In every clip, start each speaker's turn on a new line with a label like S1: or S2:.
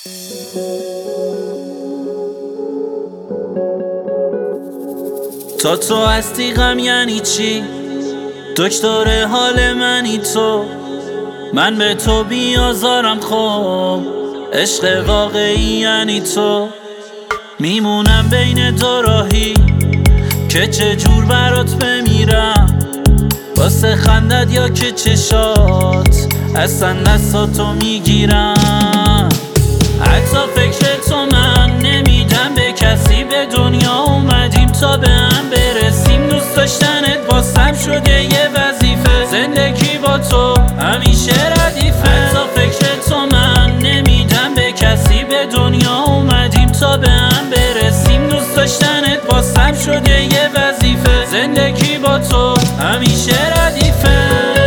S1: تا تو هستی غم یعنی چی؟ دکتر حال منی تو، من به تو بیازارم. خب عشق واقعی یعنی تو، میمونم بین دو راهی که چجور برات بمیرم، واسه خندت یا که چشات اصلا دستاتو میگیرم. حتی فکر تو من نمیدم به کسی، به دنیا اومدیم تا به هم برسیم. دوست داشتنت واسم شده یه وظیفه، زندگی با تو همیشه ردیفه. حتی فکر تو من نمیدم به کسی، به دنیا اومدیم تا به هم برسیم. دوست داشتنت واسم شده یه وظیفه، زندگی با تو همیشه ردیفه.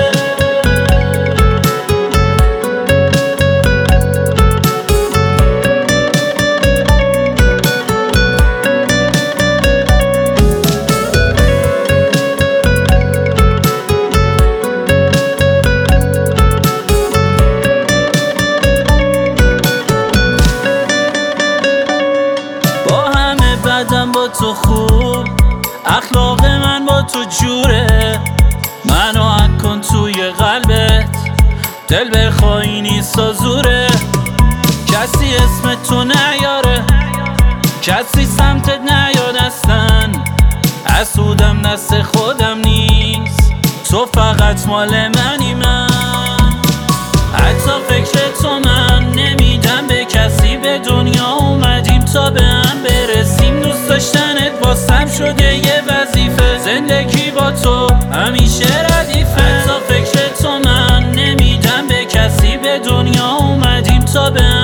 S1: با تو خوب، اخلاق من با تو جوره، منو حک کن توی قلبت، دل بخوایی نیست و زوره. کسی اسم تو نیاره، کسی سمتت نیاد اصلا، حسودم دست خودم نیست، تو فقط مال منی. من حتی فکر تو من نمیدم به کسی، به دنیا اومدیم تا به هم برسیم. دوست داشتنت واسم شده یه وظیفه، زندگی با تو همیشه ردیفه. حتی فکر تو من نمیدم به کسی، به دنیا اومدیم تا به هم